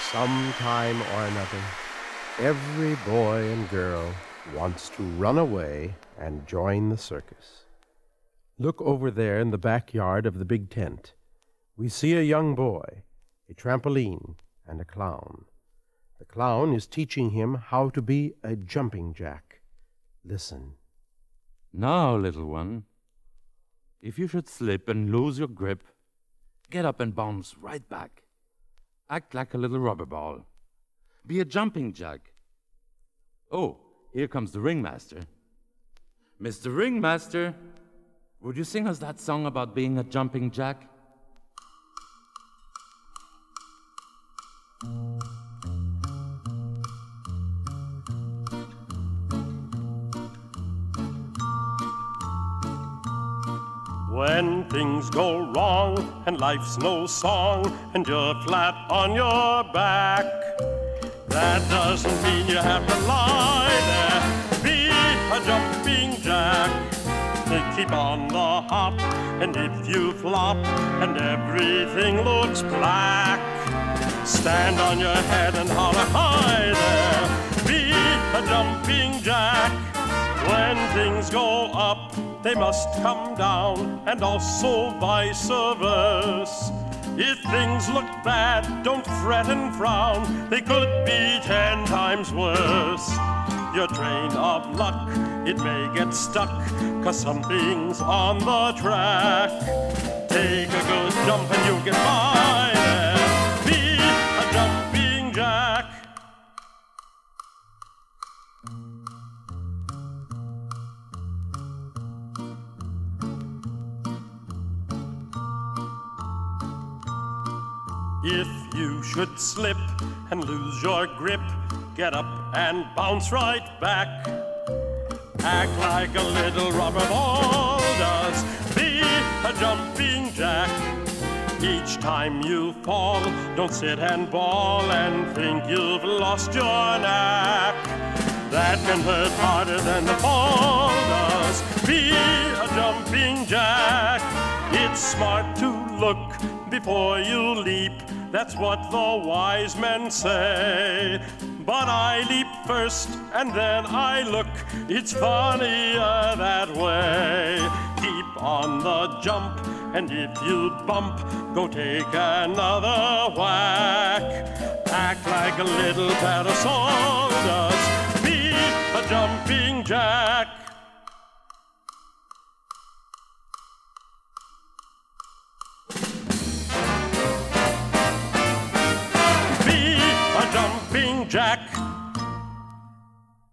Sometime or another, every boy and girl wants to run away and join the circus. Look over there in the backyard of the big tent. We see a young boy, a trampoline, and a clown. The clown is teaching him how to be a jumping jack. Listen. Now, little one, if you should slip and lose your grip, get up and bounce right back. Act like a little rubber ball. Be a jumping jack. Oh, here comes the ringmaster. Mr. Ringmaster, would you sing us that song about being a jumping jack? When things go wrong and life's no song and you're flat on your back, that doesn't mean you have to lie there. Be a jumping jack. Keep on the hop, and if you flop and everything looks black, stand on your head and holler, hi there. Be a jumping jack. When things go up, they must come down, and also vice versa. If things look bad, don't fret and frown. They could be 10 times worse. Your train of luck, it may get stuck, 'cause something's on the track. Take a good jump and you'll get by there. Be a jumping jack. If you should slip and lose your grip, get up and bounce right back. Act like a little rubber ball does. Be a jumping jack. Each time you fall, don't sit and bawl and think you've lost your knack. That can hurt harder than the fall does. Be a jumping jack. It's smart to look before you leap. That's what the wise men say. But I leap first and then I look. It's funnier that way. Keep on the jump, and if you bump, go take another whack. Act like a little parasol does. Be a jumping jack. Be a jumping jack.